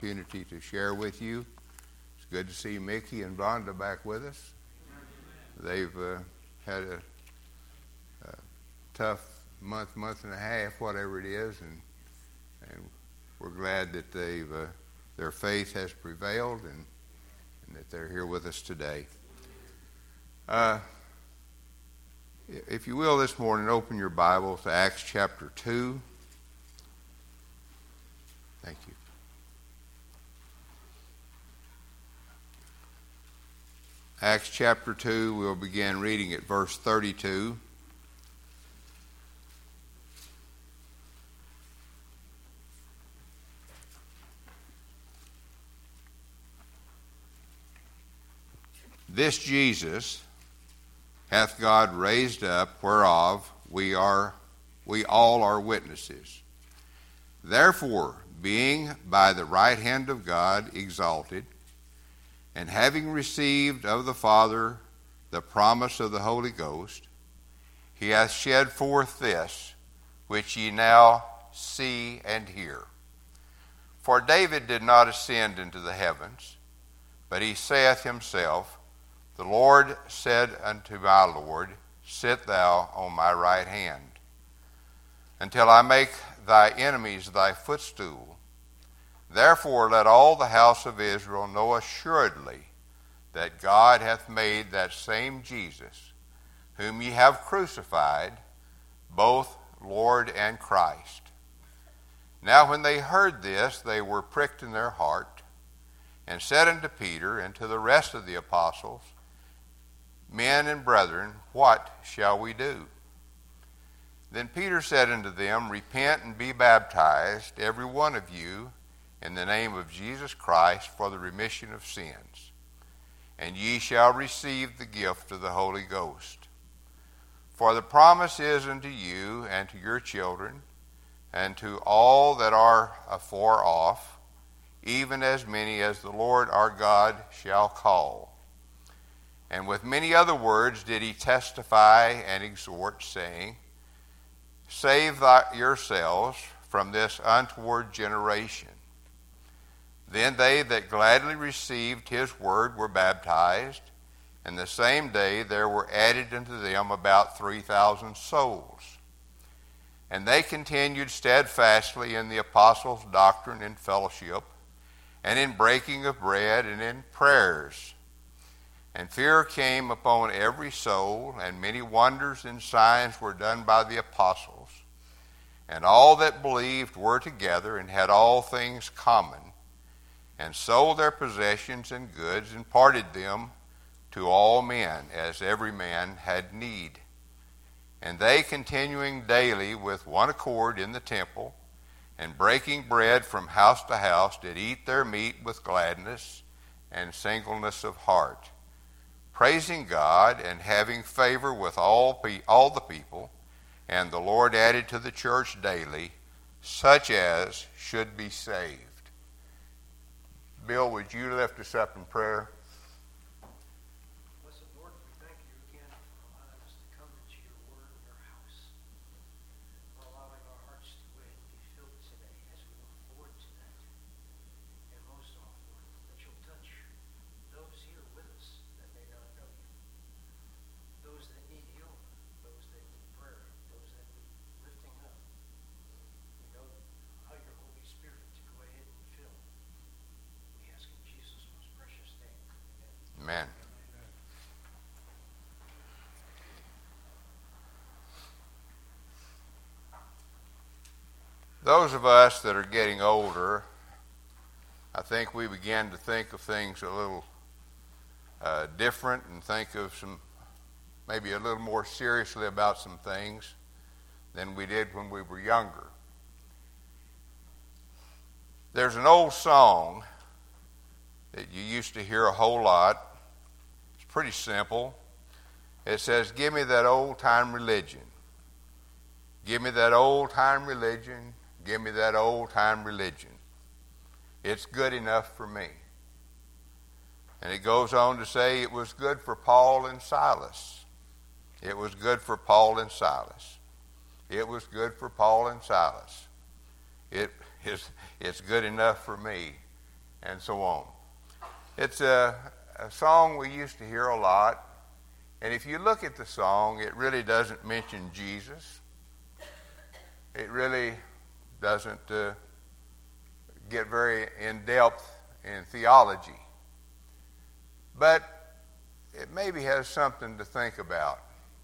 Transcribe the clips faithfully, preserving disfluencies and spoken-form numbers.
Opportunity to share with you. It's good to see Mickey and Vonda back with us. They've uh, had a, a tough month, month and a half, whatever it is, and and we're glad that they've uh, their faith has prevailed and, and that they're here with us today. Uh, if you will, this morning, open your Bible to Acts chapter two. Thank you. Acts chapter two, we'll begin reading at verse thirty-two. This Jesus hath God raised up, whereof we are we all are witnesses. Therefore, being by the right hand of God exalted, and having received of the Father the promise of the Holy Ghost, he hath shed forth this, which ye now see and hear. For David did not ascend into the heavens, but he saith himself, The Lord said unto my Lord, Sit thou on my right hand, until I make thy enemies thy footstool. Therefore let all the house of Israel know assuredly that God hath made that same Jesus, whom ye have crucified, both Lord and Christ. Now when they heard this, they were pricked in their heart, and said unto Peter and to the rest of the apostles, Men and brethren, what shall we do? Then Peter said unto them, Repent and be baptized, every one of you, in the name of Jesus Christ, for the remission of sins, and ye shall receive the gift of the Holy Ghost. For the promise is unto you and to your children, and to all that are afar off, even as many as the Lord our God shall call. And with many other words did he testify and exhort, saying, Save thy, yourselves from this untoward generation. Then they that gladly received his word were baptized, and the same day there were added unto them about three thousand souls. And they continued steadfastly in the apostles' doctrine and fellowship, and in breaking of bread, and in prayers. And fear came upon every soul, and many wonders and signs were done by the apostles. And all that believed were together, and had all things common, and sold their possessions and goods, and parted them to all men, as every man had need. And they, continuing daily with one accord in the temple, and breaking bread from house to house, did eat their meat with gladness and singleness of heart, praising God, and having favor with all, pe- all the people. And the Lord added to the church daily such as should be saved. Bill, would you lift us up in prayer? Blessed Lord, we thank you again for allowing us to come into your word in your house, for allowing our hearts to go ahead and be filled today as we look forward to that. And most of all, Lord, that you'll touch those here with us that may not know you, those that need healing, those that need prayer, those that need lifting up. We know how your Holy Spirit to go ahead and fill. We ask in Jesus' most precious name. Amen. Amen. Those of us that are getting older, I think we begin to think of things a little uh, different, and think of some, maybe a little more seriously about some things than we did when we were younger. There's an old song that you used to hear a whole lot. It's pretty simple. It says, Give me that old-time religion. Give me that old-time religion. Give me that old-time religion. It's good enough for me. And it goes on to say it was good for Paul and Silas. It was good for Paul and Silas. It was good for Paul and Silas. It is, it's good enough for me. and so on. It's a, a song we used to hear a lot, and if you look at the song, it really doesn't mention Jesus. It really doesn't uh, get very in-depth in theology. But it maybe has something to think about.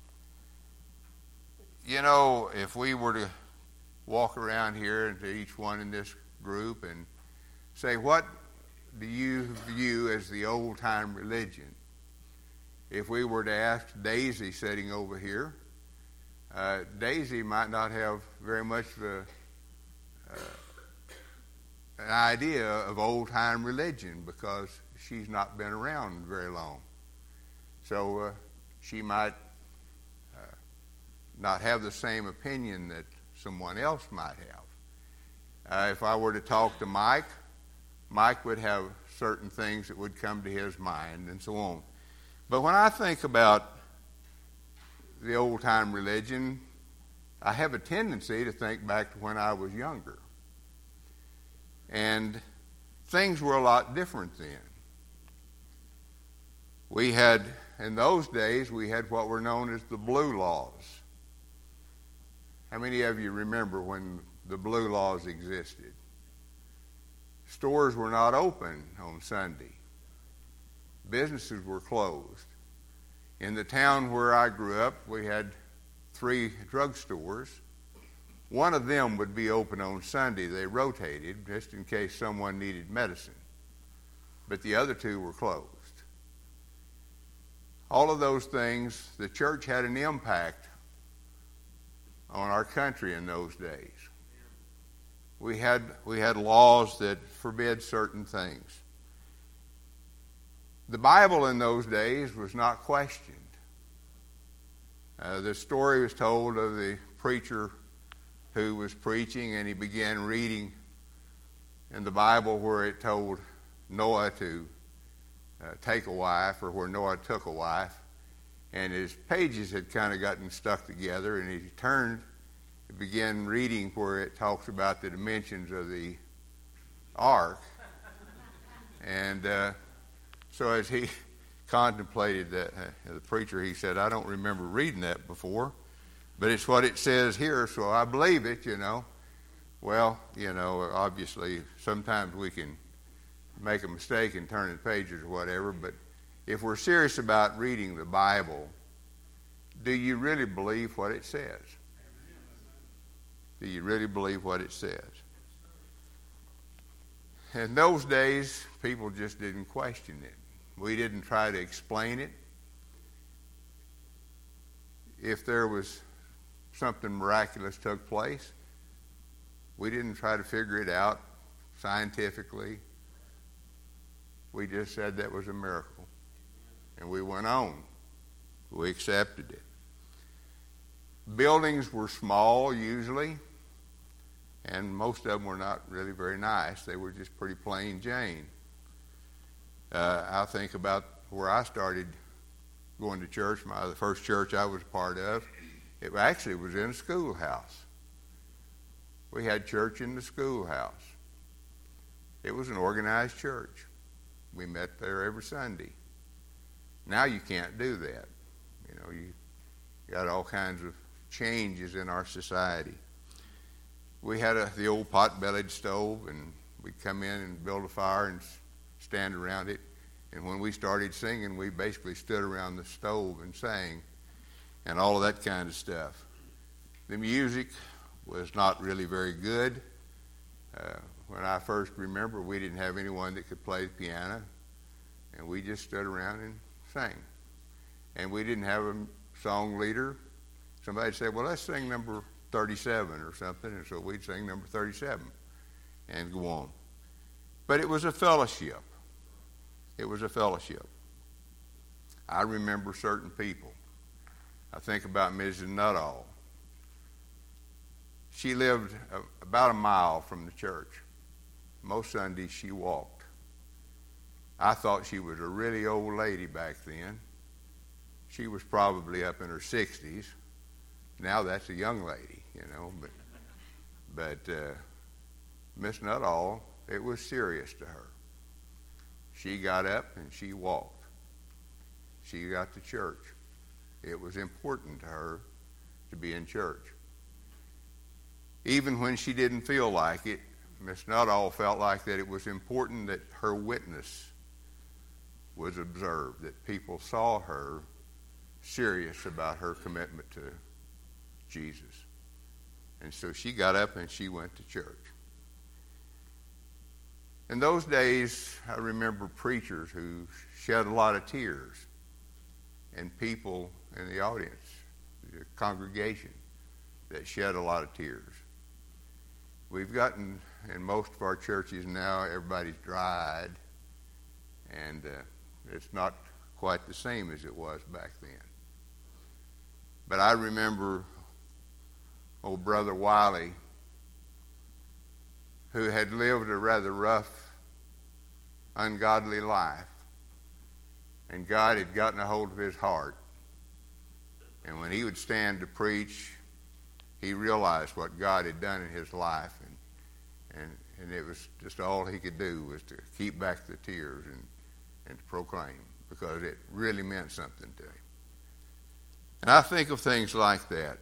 You know, if we were to walk around here and to each one in this group and say, what do you view as the old-time religion? If we were to ask Daisy sitting over here, uh, Daisy might not have very much of a, uh, an idea of old-time religion because she's not been around very long. So uh, she might uh, not have the same opinion that someone else might have. Uh, if I were to talk to Mike, Mike would have certain things that would come to his mind and so on. But when I think about the old-time religion, I have a tendency to think back to when I was younger. And things were a lot different then. We had, in those days, we had what were known as the blue laws. How many of you remember when the blue laws existed? Stores were not open on Sunday. Businesses were closed. In the town where I grew up, we had three drugstores. One of them would be open on Sunday. They rotated just in case someone needed medicine. But the other two were closed. All of those things, the church had an impact on our country in those days. We had, we had laws that forbid certain things. The Bible in those days was not questioned. Uh, the story was told of the preacher who was preaching, and he began reading in the Bible where it told Noah to uh, take a wife, or where Noah took a wife, and his pages had kind of gotten stuck together, and he turned and began reading where it talks about the dimensions of the ark. And uh, so as he contemplated that, uh, the preacher, he said, I don't remember reading that before, but it's what it says here, so I believe it, you know. Well, you know, obviously sometimes we can make a mistake in turning pages or whatever, but if we're serious about reading the Bible, do you really believe what it says? Do you really believe what it says? In those days, people just didn't question it. We didn't try to explain it. If there was something miraculous took place, we didn't try to figure it out scientifically. We just said that was a miracle. And we went on. We accepted it. Buildings were small usually, and most of them were not really very nice. They were just pretty plain Jane. Uh, I think about where I started going to church. My the first church I was a part of, it actually was in a schoolhouse. We had church in the schoolhouse. It was an organized church. We met there every Sunday. Now you can't do that. You know, you got all kinds of changes in our society. We had a, the old pot-bellied stove, and we'd come in and build a fire and stand around it. And when we started singing, we basically stood around the stove and sang and all of that kind of stuff. The music was not really very good. Uh, when I first remember, we didn't have anyone that could play the piano, and we just stood around and sang. And we didn't have a song leader. Somebody said, well, let's sing number thirty-seven or something, and so we'd sing number thirty-seven and go on. But it was a fellowship. It was a fellowship. I remember certain people. I think about Missus Nuttall. She lived a, about a mile from the church. Most Sundays she walked. I thought she was a really old lady back then. She was probably up in her sixties. Now that's a young lady, you know. But, but uh, Miss Nuttall, it was serious to her. she got up and she walked. She got to church. It was important to her to be in church. Even when she didn't feel like it, Miss Nuttall felt like that it was important that her witness was observed, that people saw her serious about her commitment to Jesus. And so she got up and she went to church. In those days, I remember preachers who shed a lot of tears, and people in the audience, the congregation, that shed a lot of tears. We've gotten, in most of our churches now, everybody's dried, and uh, it's not quite the same as it was back then. But I remember old Brother Wiley, who had lived a rather rough, ungodly life, and God had gotten a hold of his heart. And when he would stand to preach, he realized what God had done in his life, and and, and it was just all he could do was to keep back the tears and, and to proclaim, because it really meant something to him. And I think of things like that.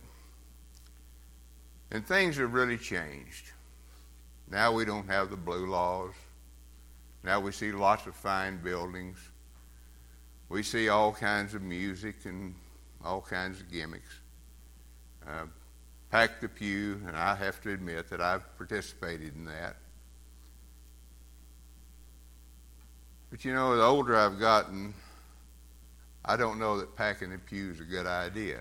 And things have really changed. Now we don't have the blue laws. Now we see lots of fine buildings. We see all kinds of music and all kinds of gimmicks. Uh, pack the pew, and I have to admit that I've participated in that. But you know, the older I've gotten, I don't know that packing the pew is a good idea.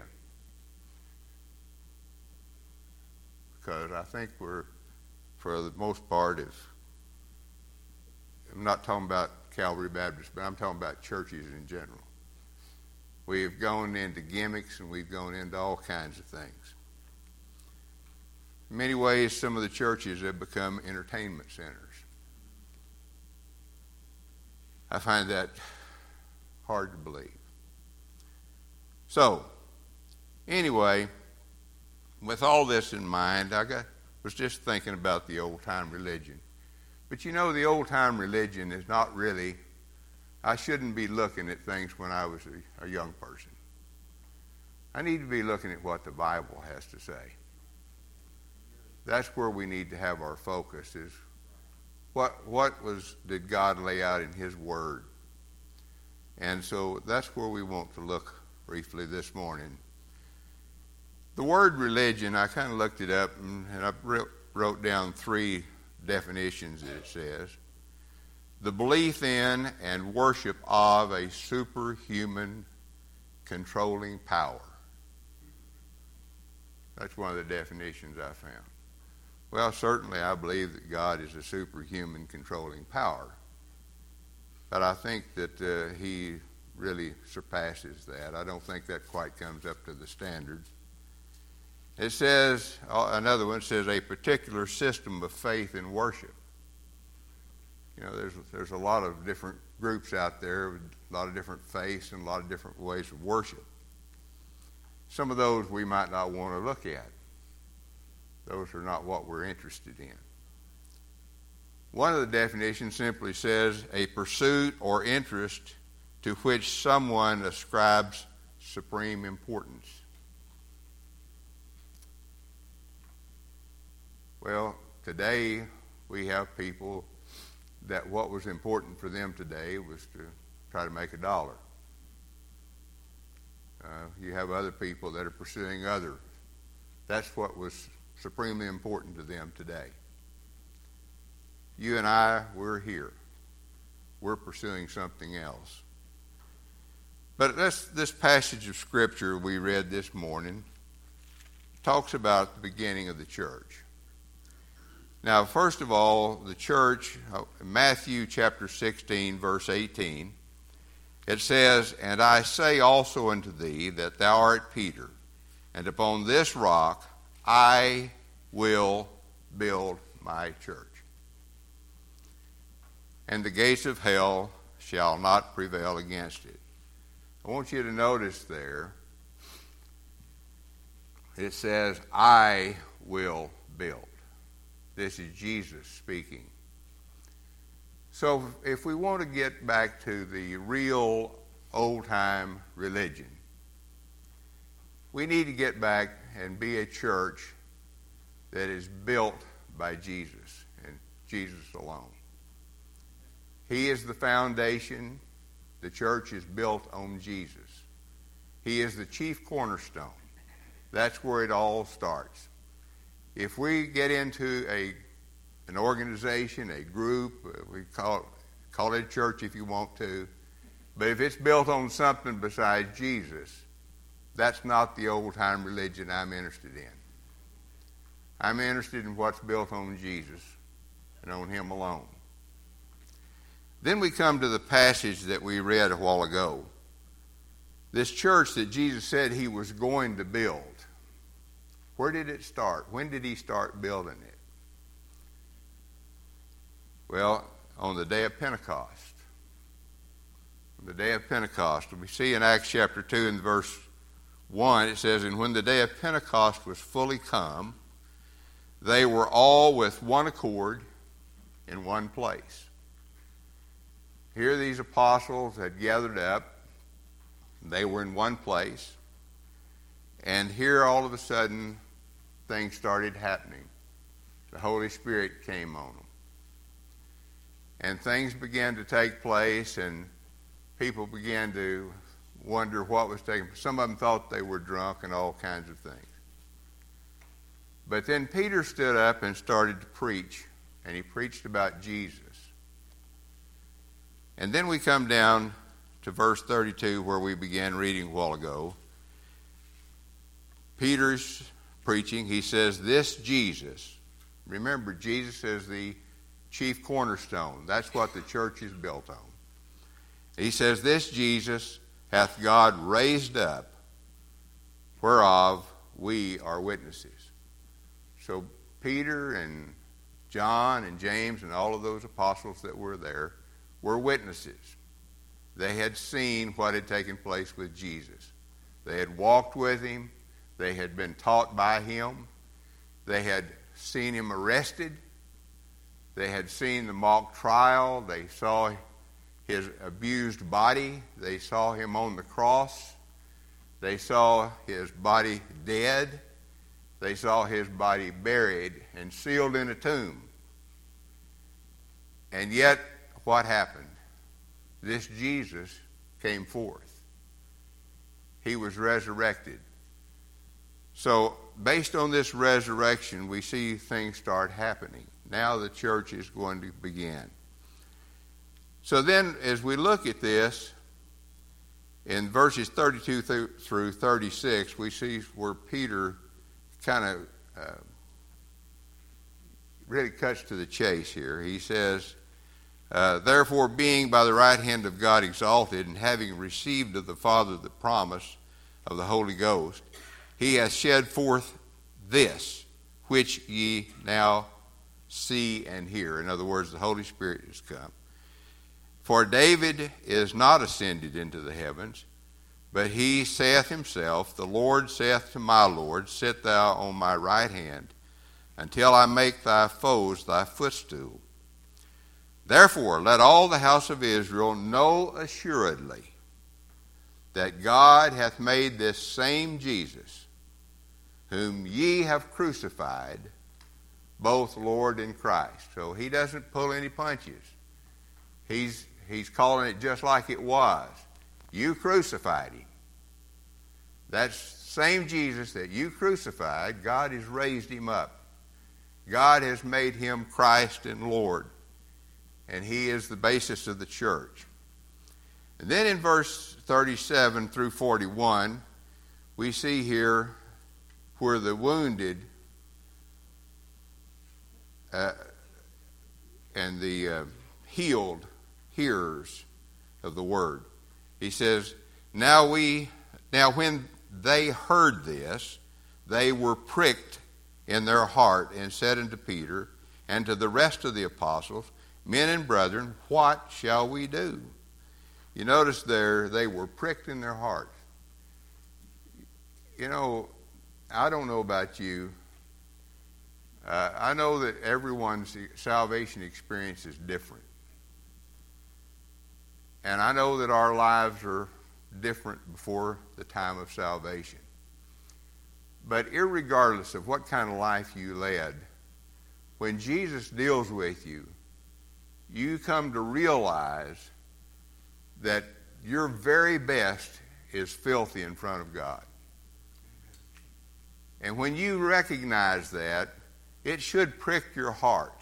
Because I think we're, for the most part, is, I'm not talking about Calvary Baptist, but I'm talking about churches in general. We've gone into gimmicks and we've gone into all kinds of things. In many ways, some of the churches have become entertainment centers. I find that hard to believe. So, anyway, with all this in mind, I got, was just thinking about the old-time religion. But you know, the old-time religion is not really, I shouldn't be looking at things when I was a, a young person. I need to be looking at what the Bible has to say. That's where we need to have our focus, is what what was did God lay out in his word. And so that's where we want to look briefly this morning. The word religion, I kind of looked it up, and, and I wrote, wrote down three definitions that it says. The belief in and worship of a superhuman controlling power. That's one of the definitions I found. Well, certainly I believe that God is a superhuman controlling power. But I think that uh, he really surpasses that. I don't think that quite comes up to the standard. It says, another one says, a particular system of faith and worship. You know, there's there's a lot of different groups out there with a lot of different faiths and a lot of different ways of worship. Some of those we might not want to look at. Those are not what we're interested in. One of the definitions simply says, a pursuit or interest to which someone ascribes supreme importance. Well, today we have people that what was important for them today was to try to make a dollar. Uh, you have other people that are pursuing others. That's what was supremely important to them today. You and I, we're here. We're pursuing something else. But this, this passage of Scripture we read this morning talks about the beginning of the church. Now, first of all, the church, Matthew chapter sixteen, verse eighteen, it says, and I say also unto thee that thou art Peter, and upon this rock I will build my church. And the gates of hell shall not prevail against it. I want you to notice there, it says, I will build. This is Jesus speaking. So if we want to get back to the real old-time religion, we need to get back and be a church that is built by Jesus and Jesus alone. He is the foundation. The church is built on Jesus. He is the chief cornerstone. That's where it all starts. If we get into a an organization, a group, uh, we call it, call it a church if you want to, but if it's built on something besides Jesus, that's not the old-time religion I'm interested in. I'm interested in what's built on Jesus and on Him alone. Then we come to the passage that we read a while ago. This church that Jesus said He was going to build. Where did it start? When did He start building it? Well, on the day of Pentecost. On the day of Pentecost. We see in Acts chapter two and verse one, it says, "And when the day of Pentecost was fully come, they were all with one accord in one place." Here these apostles had gathered up. They were in one place. And here all of a sudden, things started happening. The Holy Spirit came on them. And things began to take place, and people began to wonder what was taking place. Some of them thought they were drunk and all kinds of things. But then Peter stood up and started to preach, and he preached about Jesus. And then we come down to verse thirty-two, where we began reading a while ago. Peter's preaching. He says, "This Jesus," remember, Jesus is the chief cornerstone. That's what the church is built on. He says, "This Jesus hath God raised up, whereof we are witnesses." So Peter and John and James and all of those apostles that were there were witnesses. They had seen what had taken place with Jesus. They had walked with Him. They had been taught by Him. They had seen Him arrested. They had seen the mock trial. They saw His abused body. They saw Him on the cross. They saw His body dead. They saw His body buried and sealed in a tomb. And yet, what happened? This Jesus came forth. He was resurrected. So, based on this resurrection, we see things start happening. Now the church is going to begin. So then, as we look at this, in verses thirty-two through thirty-six, we see where Peter kind of uh, really cuts to the chase here. He says, uh, "Therefore, being by the right hand of God exalted, and having received of the Father the promise of the Holy Ghost, He hath shed forth this, which ye now see and hear." In other words, the Holy Spirit has come. "For David is not ascended into the heavens, but he saith himself, The Lord saith to my Lord, Sit thou on my right hand, until I make thy foes thy footstool. Therefore let all the house of Israel know assuredly that God hath made this same Jesus, whom ye have crucified, both Lord and Christ." So He doesn't pull any punches. He's, he's calling it just like it was. You crucified Him. That same Jesus that you crucified, God has raised Him up. God has made Him Christ and Lord. And He is the basis of the church. And then in verse thirty-seven through forty-one, we see here where the wounded uh, and the uh, healed hearers of the word. He says, now we, now when they heard this, they were pricked in their heart, and said unto Peter and to the rest of the apostles, Men and brethren, what shall we do? You notice there, they were pricked in their hearts. You know, I don't know about you. Uh, I know that everyone's salvation experience is different. And I know that our lives are different before the time of salvation. But irregardless of what kind of life you led, when Jesus deals with you, you come to realize that your very best is filthy in front of God. And when you recognize that, it should prick your heart.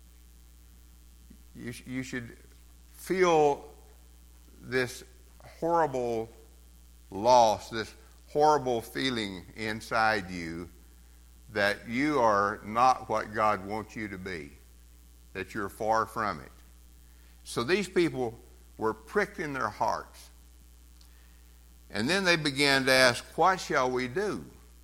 You, you should feel this horrible loss, this horrible feeling inside you that you are not what God wants you to be, that you're far from it. So these people were pricked in their hearts. And then they began to ask, what shall we do?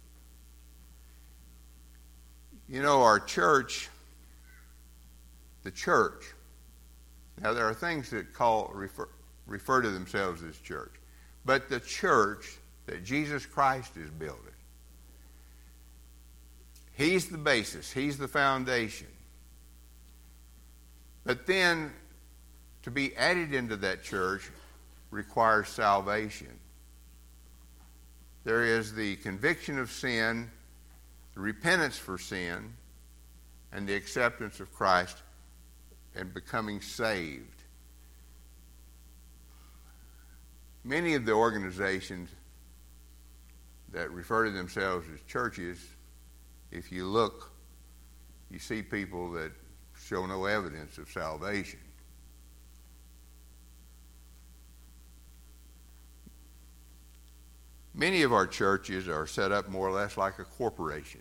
You know, our church, the church, now there are things that call refer, refer to themselves as church, but the church that Jesus Christ is building, He's the basis, He's the foundation. But then to be added into that church requires salvation. There is the conviction of sin, the repentance for sin, and the acceptance of Christ and becoming saved. Many of the organizations that refer to themselves as churches, if you look, you see people that show no evidence of salvation. Many of our churches are set up more or less like a corporation.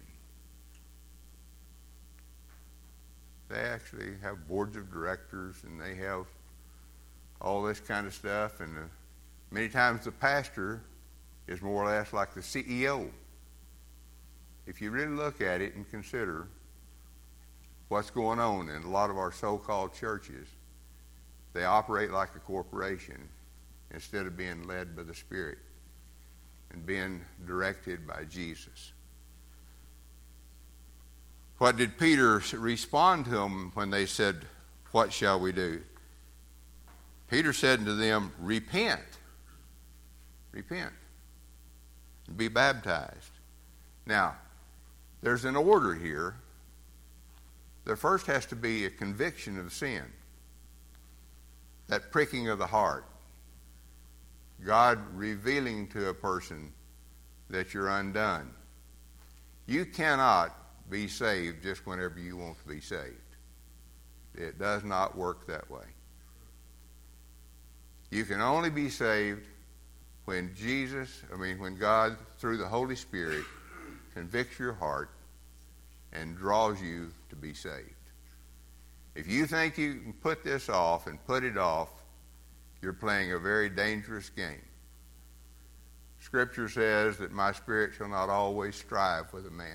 They actually have boards of directors and they have all this kind of stuff. And uh, many times the pastor is more or less like the C E O. If you really look at it and consider what's going on in a lot of our so-called churches, they operate like a corporation instead of being led by the Spirit and being directed by Jesus. What did Peter respond to them when they said, what shall we do? Peter said to them, repent. Repent. And be baptized. Now, there's an order here. There first has to be a conviction of sin. That pricking of the heart. God revealing to a person that you're undone. You cannot be saved just whenever you want to be saved. It does not work that way. You can only be saved when Jesus, I mean, when God, through the Holy Spirit, convicts your heart and draws you to be saved. If you think you can put this off and put it off, you're playing a very dangerous game. Scripture says that my spirit shall not always strive with a man.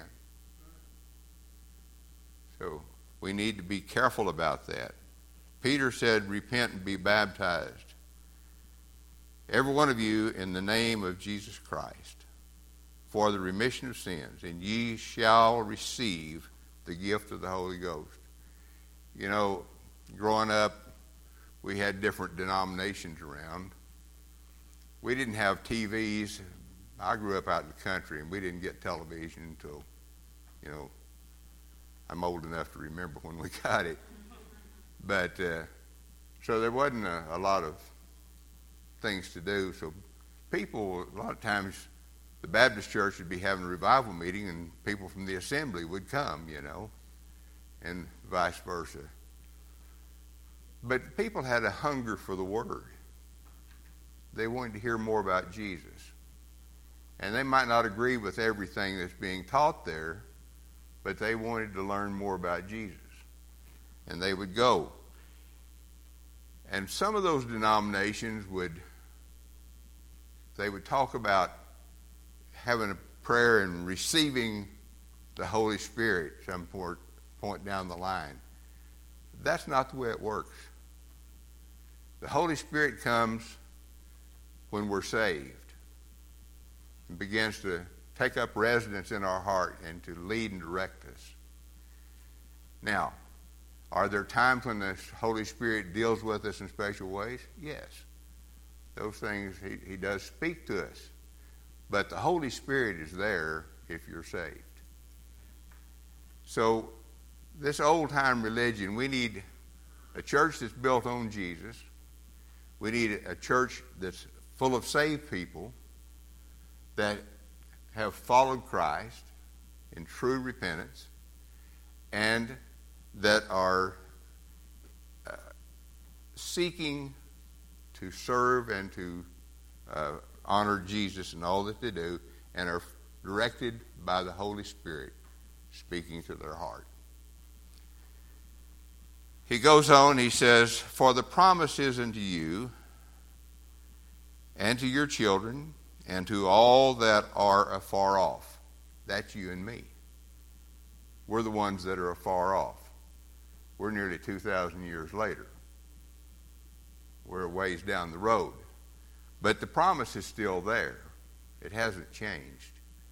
So we need to be careful about that. Peter said, repent and be baptized, every one of you, in the name of Jesus Christ, for the remission of sins, and ye shall receive the gift of the Holy Ghost. You know, growing up, we had different denominations around. We didn't have T Vs. I grew up out in the country, and we didn't get television until, you know, I'm old enough to remember when we got it. But, uh, so there wasn't a, a lot of things to do. So people, a lot of times, the Baptist church would be having a revival meeting, and people from the assembly would come, you know, and vice versa. But people had a hunger for the Word. They wanted to hear more about Jesus. And they might not agree with everything that's being taught there, but they wanted to learn more about Jesus. And they would go. And some of those denominations would, they would talk about having a prayer and receiving the Holy Spirit some point down the line. That's not the way it works. The Holy Spirit comes when we're saved and begins to take up residence in our heart and to lead and direct us. Now, are there times when the Holy Spirit deals with us in special ways? Yes. those things, he, he does speak to us. But the Holy Spirit is there if you're saved. So this old-time religion, we need a church that's built on Jesus. We need a church that's full of saved people that have followed Christ in true repentance and that are uh, seeking to serve and to uh, honor Jesus in all that they do, and are directed by the Holy Spirit speaking to their heart. He goes on, he says, "For the promise is unto you and to your children and to all that are afar off." That's you and me. We're the ones that are afar off. We're nearly two thousand years later. We're a ways down the road. But the promise is still there. It hasn't changed.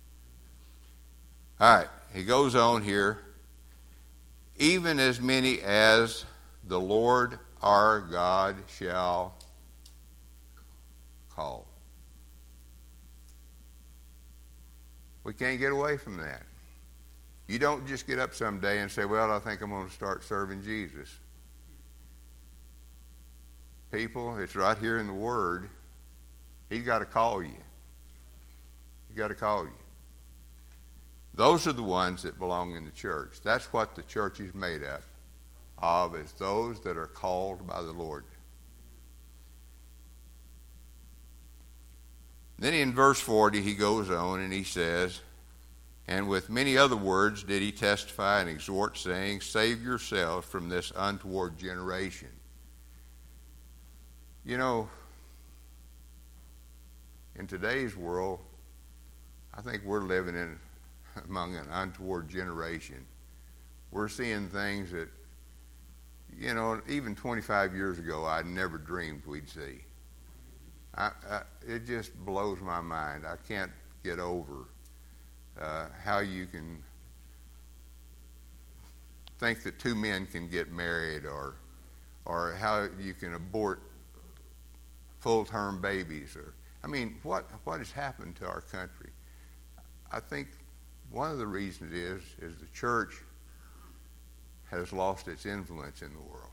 All right, he goes on here. "Even as many as the Lord our God shall call." We can't get away from that. You don't just get up someday and say, "Well, I think I'm going to start serving Jesus." People, it's right here in the Word. He's got to call you. He's got to call you. Those are the ones that belong in the church. That's what the church is made up of, is those that are called by the Lord. Then in verse forty, he goes on and he says, "And with many other words did he testify and exhort, saying, Save yourselves from this untoward generation." You know, in today's world, I think we're living in among an untoward generation. We're seeing things that, you know, even twenty-five years ago, I never dreamed we'd see. I, I, it just blows my mind. I can't get over uh, how you can think that two men can get married, or or how you can abort full-term babies. Or I mean, what what has happened to our country? I think one of the reasons is is the church has lost its influence in the world.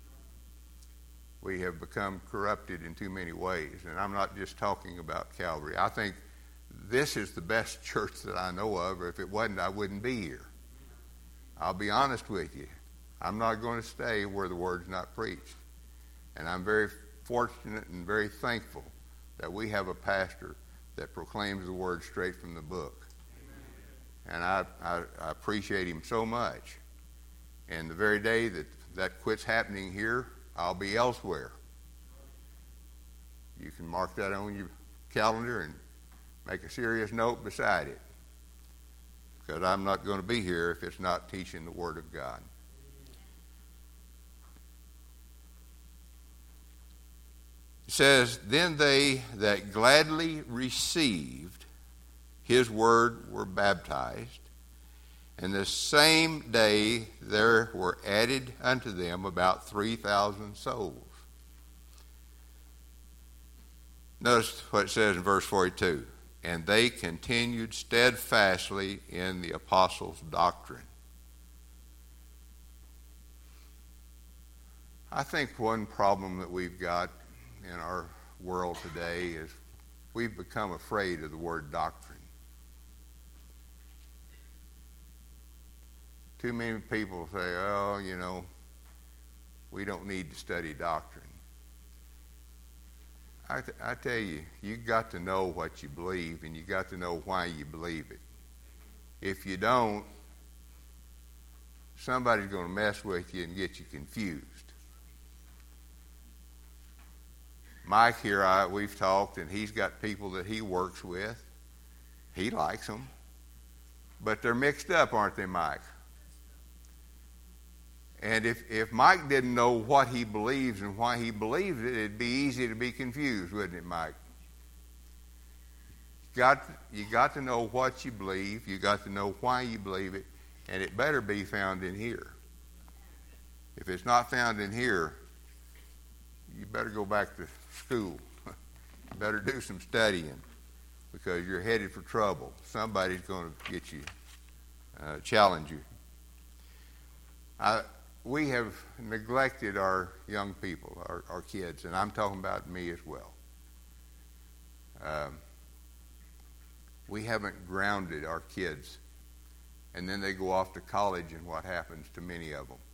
We have become corrupted in too many ways, and I'm not just talking about Calvary. I think this is the best church that I know of. If it wasn't, I wouldn't be here. I'll be honest with you. I'm not going to stay where the word's not preached. And I'm very fortunate and very thankful that we have a pastor that proclaims the word straight from the book. And I, I, I appreciate him so much. And the very day that that quits happening here, I'll be elsewhere. You can mark that on your calendar and make a serious note beside it, because I'm not going to be here if it's not teaching the Word of God. It says, "Then they that gladly received his word were baptized, and the same day there were added unto them about three thousand souls." Notice what it says in verse forty-two. "And they continued steadfastly in the apostles' doctrine." I think one problem that we've got in our world today is we've become afraid of the word doctrine. Too many people say, "Oh, you know, we don't need to study doctrine." I, th- I tell you, you got to know what you believe, and you got to know why you believe it. If you don't, somebody's going to mess with you and get you confused. Mike here, I, we've talked, and he's got people that he works with. He likes them. But they're mixed up, aren't they, Mike? And if, if Mike didn't know what he believes and why he believes it, it'd be easy to be confused, wouldn't it, Mike? Got, you got to know what you believe. You got to know why you believe it. And it better be found in here. If it's not found in here, you better go back to school better do some studying because you're headed for trouble. Somebody's going to get you, uh, challenge you. I, we have neglected our young people, our, our kids, and I'm talking about me as well. Um, we haven't grounded our kids, and then they go off to college, and what happens to many of them?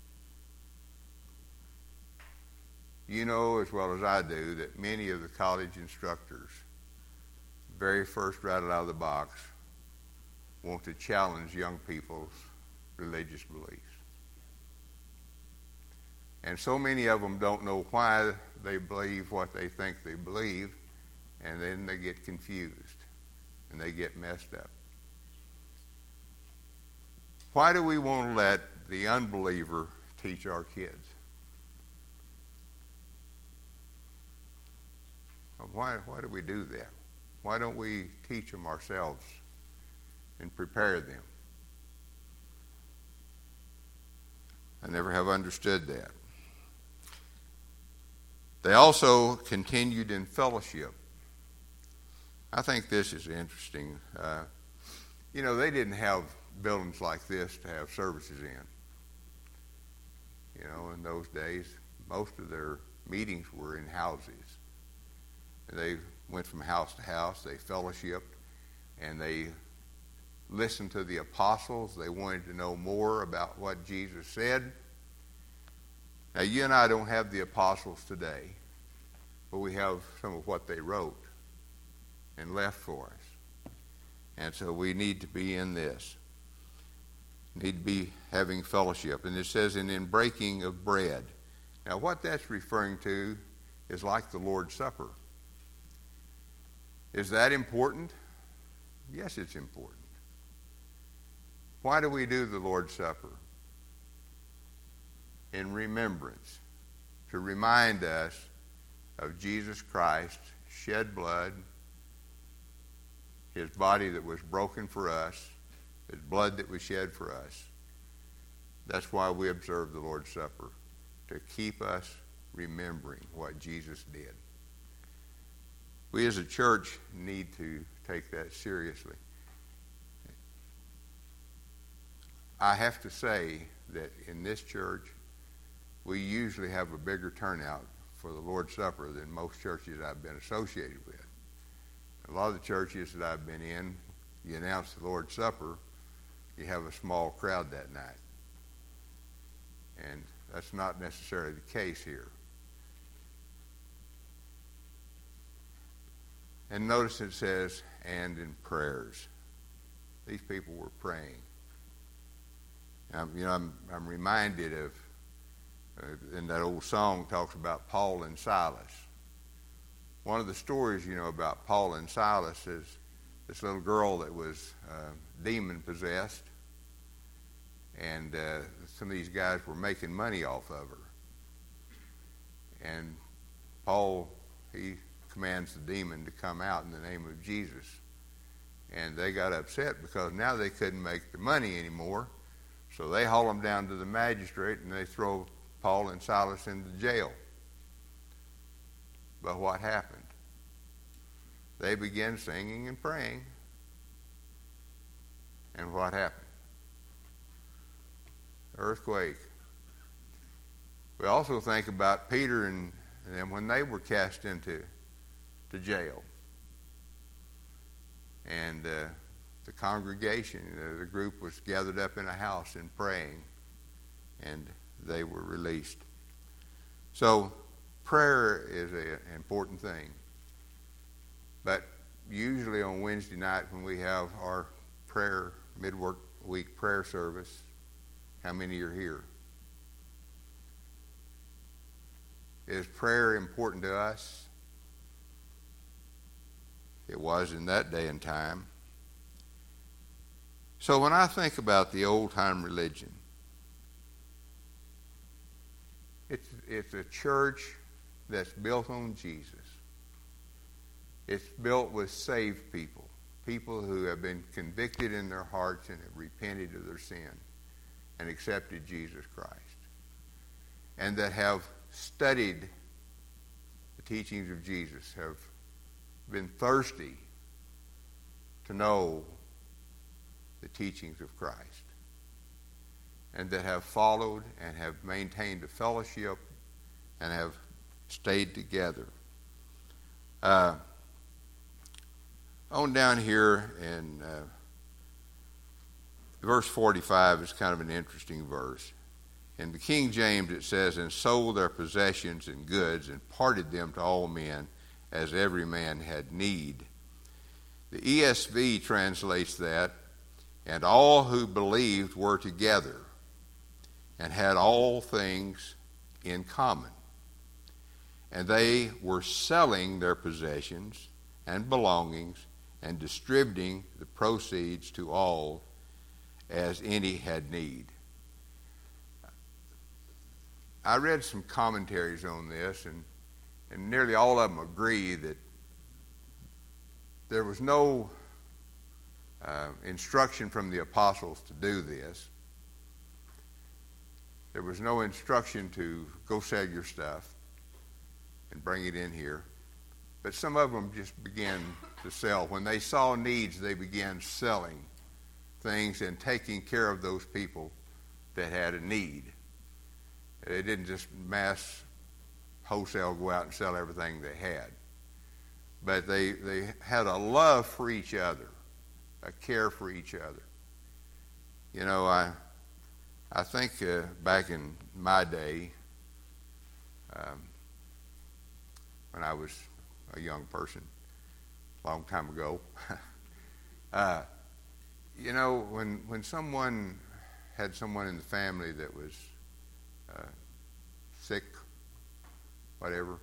You know as well as I do that many of the college instructors, very first right out of the box, want to challenge young people's religious beliefs. And so many of them don't know why they believe what they think they believe, and then they get confused and they get messed up. Why do we want to let the unbeliever teach our kids? Why, why do we do that? Why don't we teach them ourselves and prepare them? I never have understood that. They also continued in fellowship. I think this is interesting. Uh, you know, they didn't have buildings like this to have services in. You know, in those days, most of their meetings were in houses. They went from house to house. They fellowshiped, and they listened to the apostles. They wanted to know more about what Jesus said. Now, you and I don't have the apostles today, but we have some of what they wrote and left for us. And so we need to be in this. Need to be having fellowship. And it says, and in breaking of bread. Now, what that's referring to is like the Lord's Supper. Is that important? Yes, it's important. Why do we do the Lord's Supper? In remembrance, to remind us of Jesus Christ, shed blood, his body that was broken for us, his blood that was shed for us. That's why we observe the Lord's Supper, to keep us remembering what Jesus did. We as a church need to take that seriously. I have to say that in this church, we usually have a bigger turnout for the Lord's Supper than most churches I've been associated with. A lot of the churches that I've been in, you announce the Lord's Supper, you have a small crowd that night. And that's not necessarily the case here. And notice it says, and in prayers. These people were praying. Um, you know, I'm, I'm reminded of, uh, in that old song talks about Paul and Silas. One of the stories, you know, about Paul and Silas is this little girl that was uh, demon-possessed, and uh, some of these guys were making money off of her. And Paul, he commands the demon to come out in the name of Jesus. And they got upset because now they couldn't make the money anymore. So they haul them down to the magistrate and they throw Paul and Silas into jail. But what happened? They began singing and praying. And what happened? Earthquake. We also think about Peter and, and them when they were cast into to jail. And uh, the congregation, uh, the group was gathered up in a house and praying, and they were released. So prayer is an important thing. But usually on Wednesday night when we have our prayer, midweek week prayer service, how many are here? Is prayer important to us? It was in that day and time. So when I think about the old-time religion, it's, it's a church that's built on Jesus. It's built with saved people, people who have been convicted in their hearts and have repented of their sin and accepted Jesus Christ, and that have studied the teachings of Jesus, have been thirsty to know the teachings of Christ, and that have followed and have maintained a fellowship and have stayed together. Uh, on down here in uh, verse forty-five is kind of an interesting verse. In the King James it says, and sold their possessions and goods and parted them to all men as every man had need. The E S V translates that, and all who believed were together and had all things in common. And they were selling their possessions and belongings and distributing the proceeds to all as any had need. I read some commentaries on this, and, and nearly all of them agree that there was no uh, instruction from the apostles to do this. There was no instruction to go sell your stuff and bring it in here. But some of them just began to sell. When they saw needs, they began selling things and taking care of those people that had a need. They didn't just mass wholesale go out and sell everything they had. But they, they had a love for each other, a care for each other. You know, I I think uh, back in my day, um, when I was a young person, a long time ago, uh, you know, when when someone had someone in the family that was uh, sick, whatever,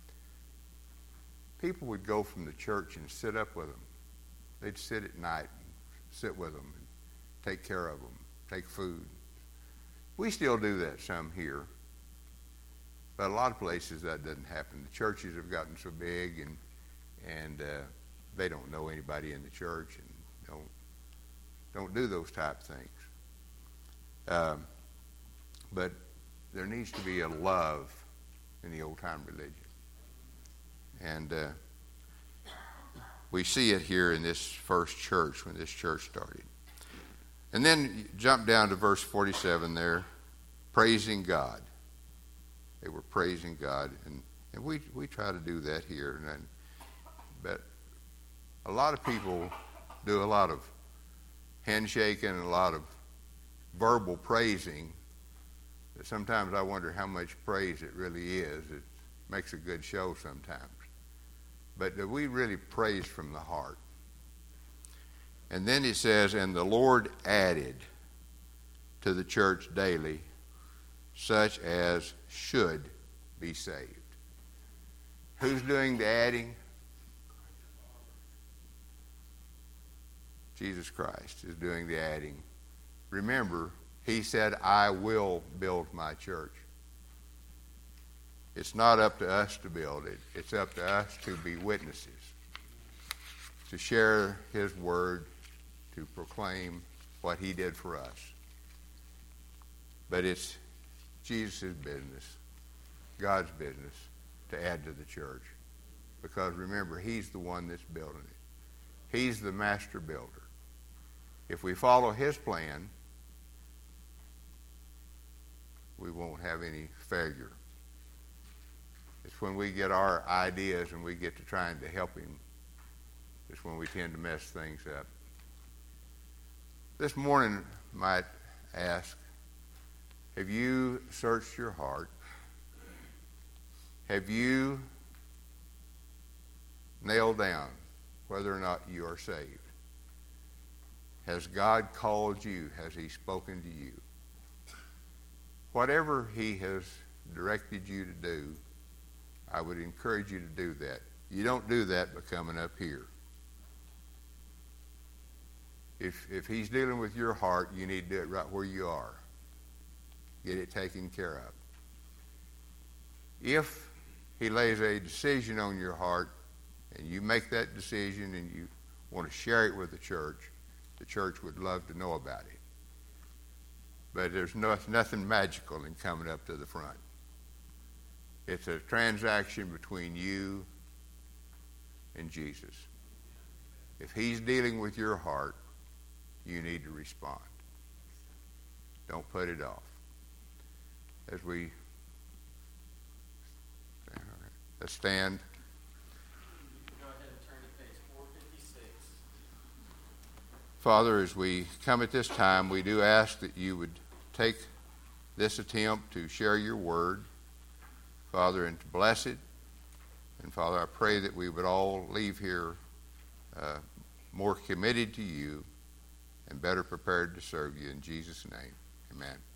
people would go from the church and sit up with them. They'd sit at night and sit with them and take care of them, take food. We still do that some here, but a lot of places that doesn't happen. The churches have gotten so big, and and uh, they don't know anybody in the church and don't don't do those type things. Um, but there needs to be a love in the old-time religion. And uh, we see it here in this first church, when this church started. And then jump down to verse forty-seven there, praising God. They were praising God. And, and we, we try to do that here. And, but a lot of people do a lot of handshaking and a lot of verbal praising. That sometimes I wonder how much praise it really is. It makes a good show sometimes. But do we really praise from the heart? And then he says, and the Lord added to the church daily such as should be saved. Who's doing the adding? Jesus Christ is doing the adding. Remember, he said, I will build my church. It's not up to us to build it. It's up to us to be witnesses, to share his word, to proclaim what he did for us. But it's Jesus' business, God's business, to add to the church. Because remember, he's the one that's building it. He's the master builder. If we follow his plan, we won't have any failure. It's when we get our ideas and we get to trying to help him, it's when we tend to mess things up. This morning, I might ask, have you searched your heart? Have you nailed down whether or not you are saved? Has God called you? Has he spoken to you? Whatever he has directed you to do, I would encourage you to do that. You don't do that by coming up here. If if he's dealing with your heart, you need to do it right where you are. Get it taken care of. If he lays a decision on your heart and you make that decision and you want to share it with the church, the church would love to know about it. But there's no, nothing magical in coming up to the front. It's a transaction between you in Jesus. If he's dealing with your heart, you need to respond. Don't put it off. As we let's stand. Go ahead and turn to page four fifty-six. Father, as we come at this time, we do ask that you would take this attempt to share your word, Father, and to bless it. And Father, I pray that we would all leave here uh, more committed to you and better prepared to serve you. In Jesus' name, amen.